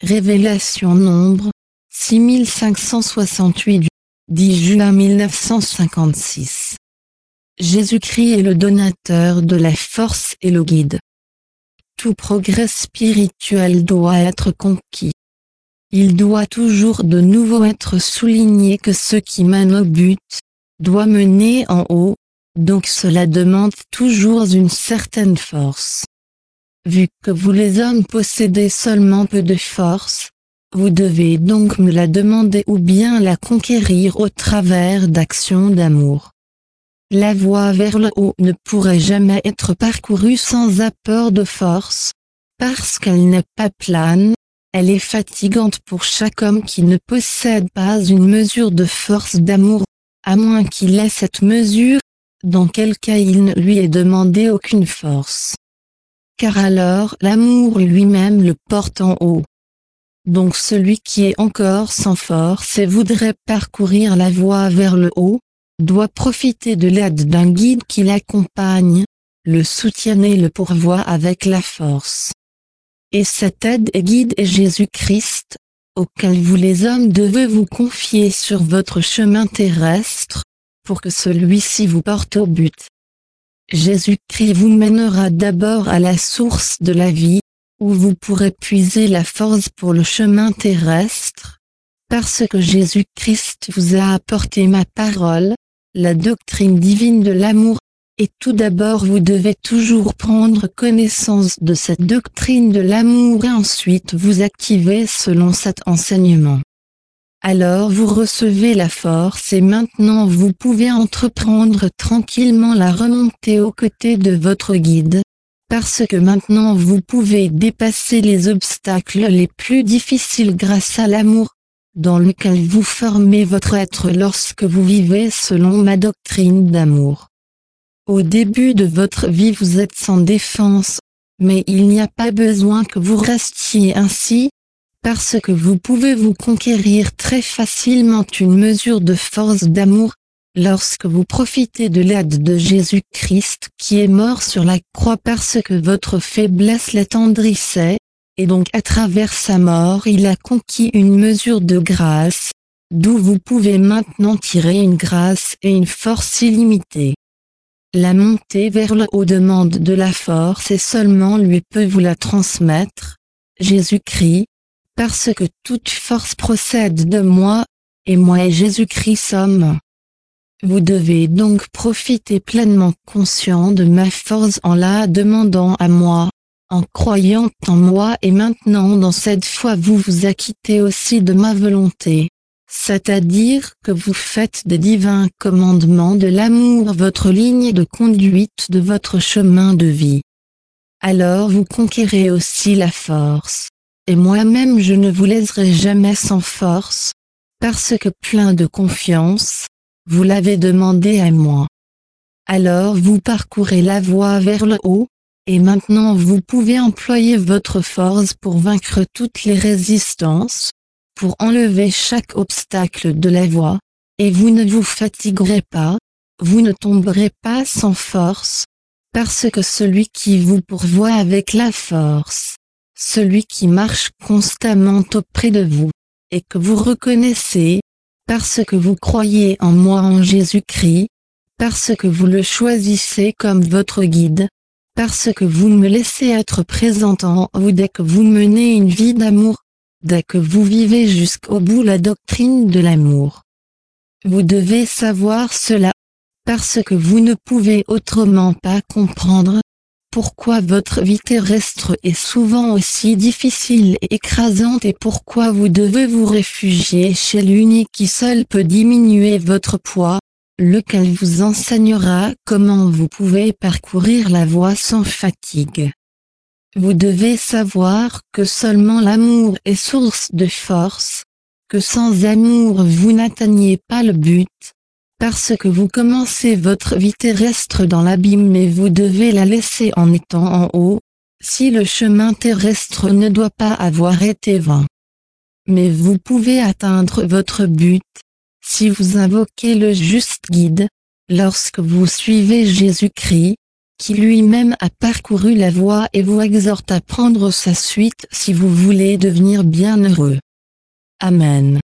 Révélation Nombre, 6568, 10 juin 1956. Jésus-Christ est le donateur de la force et le guide. Tout progrès spirituel doit être conquis. Il doit toujours de nouveau être souligné que ce qui mène au but, doit mener en haut, donc cela demande toujours une certaine force. Vu que vous les hommes possédez seulement peu de force, vous devez donc me la demander ou bien la conquérir au travers d'actions d'amour. La voie vers le haut ne pourrait jamais être parcourue sans apport de force, parce qu'elle n'est pas plane, elle est fatigante pour chaque homme qui ne possède pas une mesure de force d'amour, à moins qu'il ait cette mesure, dans quel cas il ne lui est demandé aucune force. Car alors l'amour lui-même le porte en haut. Donc celui qui est encore sans force et voudrait parcourir la voie vers le haut, doit profiter de l'aide d'un guide qui l'accompagne, le soutienne et le pourvoit avec la force. Et cette aide et guide est Jésus-Christ, auquel vous les hommes devez vous confier sur votre chemin terrestre, pour que celui-ci vous porte au but. Jésus-Christ vous mènera d'abord à la source de la vie, où vous pourrez puiser la force pour le chemin terrestre, parce que Jésus-Christ vous a apporté ma parole, la doctrine divine de l'amour, et tout d'abord vous devez toujours prendre connaissance de cette doctrine de l'amour et ensuite vous activer selon cet enseignement. Alors vous recevez la force et maintenant vous pouvez entreprendre tranquillement la remontée aux côtés de votre guide, parce que maintenant vous pouvez dépasser les obstacles les plus difficiles grâce à l'amour, dans lequel vous formez votre être lorsque vous vivez selon ma doctrine d'amour. Au début de votre vie vous êtes sans défense, mais il n'y a pas besoin que vous restiez ainsi, parce que vous pouvez vous conquérir très facilement une mesure de force d'amour, lorsque vous profitez de l'aide de Jésus-Christ qui est mort sur la croix parce que votre faiblesse l'attendrissait, et donc à travers sa mort il a conquis une mesure de grâce, d'où vous pouvez maintenant tirer une grâce et une force illimitée. La montée vers le haut demande de la force et seulement lui peut vous la transmettre, Jésus-Christ, parce que toute force procède de moi, et moi et Jésus-Christ sommes. Vous devez donc profiter pleinement conscient de ma force en la demandant à moi, en croyant en moi et maintenant dans cette foi vous vous acquittez aussi de ma volonté, c'est-à-dire que vous faites des divins commandements de l'amour votre ligne de conduite de votre chemin de vie. Alors vous conquérez aussi la force. Et moi-même je ne vous laisserai jamais sans force, parce que plein de confiance, vous l'avez demandé à moi. Alors vous parcourez la voie vers le haut, et maintenant vous pouvez employer votre force pour vaincre toutes les résistances, pour enlever chaque obstacle de la voie, et vous ne vous fatiguerez pas, vous ne tomberez pas sans force, parce que celui qui vous pourvoit avec la force, celui qui marche constamment auprès de vous, et que vous reconnaissez, parce que vous croyez en moi en Jésus-Christ, parce que vous le choisissez comme votre guide, parce que vous me laissez être présent en vous dès que vous menez une vie d'amour, dès que vous vivez jusqu'au bout la doctrine de l'amour. Vous devez savoir cela, parce que vous ne pouvez autrement pas comprendre, pourquoi votre vie terrestre est souvent aussi difficile et écrasante et pourquoi vous devez vous réfugier chez l'unique qui seul peut diminuer votre poids, lequel vous enseignera comment vous pouvez parcourir la voie sans fatigue. Vous devez savoir que seulement l'amour est source de force, que sans amour vous n'atteignez pas le but, parce que vous commencez votre vie terrestre dans l'abîme mais vous devez la laisser en étant en haut, si le chemin terrestre ne doit pas avoir été vain. Mais vous pouvez atteindre votre but, si vous invoquez le juste guide, lorsque vous suivez Jésus-Christ, qui lui-même a parcouru la voie et vous exhorte à prendre sa suite si vous voulez devenir bienheureux. Amen.